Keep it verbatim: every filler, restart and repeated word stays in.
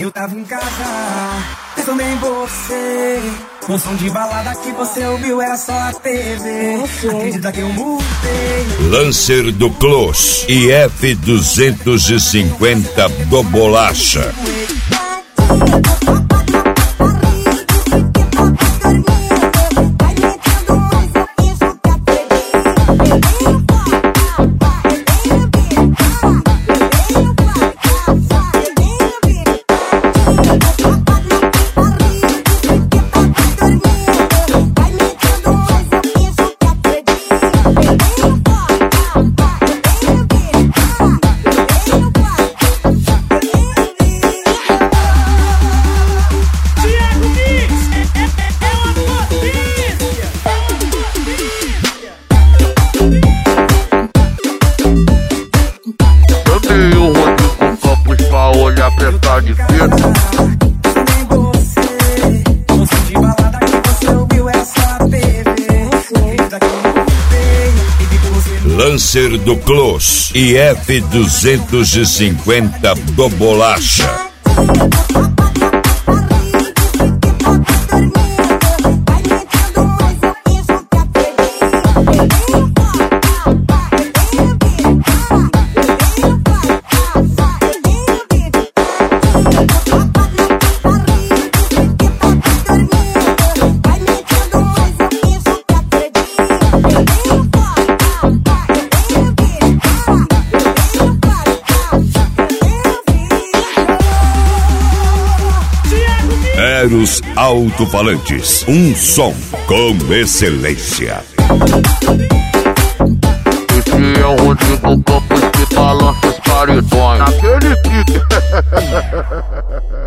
Eu tava em casa, pensando em você. Um som de balada que você ouviu era só a T V. Acredita que eu mudei. Lancer do Close e F duzentos e cinquenta do Bolacha. Apertar de cedo. Lancer do Close e F duzentos e cinquenta do Bolacha. Eros Alto-Falantes, um som com excelência. Esse é o Rodrigo Campos que balança os paredões. Naquele pique.